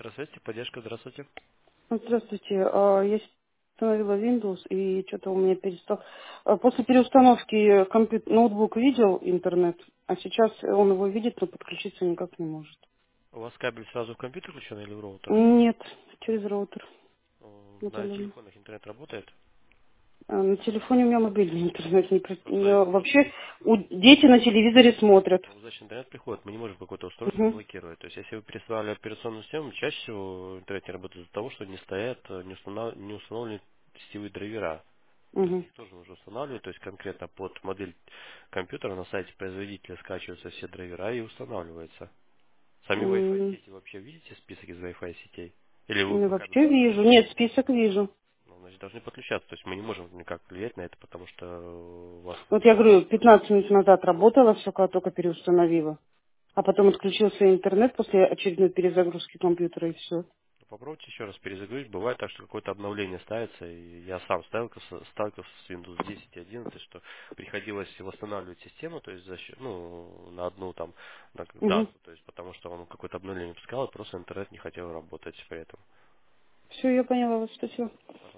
Здравствуйте, поддержка, здравствуйте. Здравствуйте. Я установила Windows и что-то у меня перестал. После переустановки ноутбук видел интернет, а сейчас он его видит, но подключиться никак не может. У вас кабель сразу в компьютер включен или в роутер? Нет, через роутер На удаленно. телефонах интернет работает? На телефоне у меня мобильный интернет. Просто Вообще дети на телевизоре смотрят. значит, интернет приходит, мы не можем какое-то устройство Угу, блокировать. То есть, если вы переставили операционную систему, чаще всего интернет не работает из-за того, что не стоят, не установлены сетевые драйвера. То есть, угу. их тоже нужно устанавливать, то есть, конкретно под модель компьютера на сайте производителя скачиваются все драйвера и устанавливаются. Сами Wi-Fi сети вообще видите список из Wi-Fi сетей? Или вы по кабелю Вообще подключены? вижу. Нет, список вижу. Ну, значит, должны подключаться. То есть мы не можем никак влиять на это, потому что у вас Вот я говорю, 15 минут назад работала все, когда только переустановила. А потом отключился интернет после очередной перезагрузки компьютера и все. попробуйте еще раз перезагрузить. Бывает так, что какое-то обновление ставится, и я сам сталкивался с Windows 10 и 11, что приходилось восстанавливать систему, то есть на одну там Угу. дату, то есть потому что он какое-то обновление пускал, и просто интернет не хотел работать при этом. Все, я поняла вас, спасибо.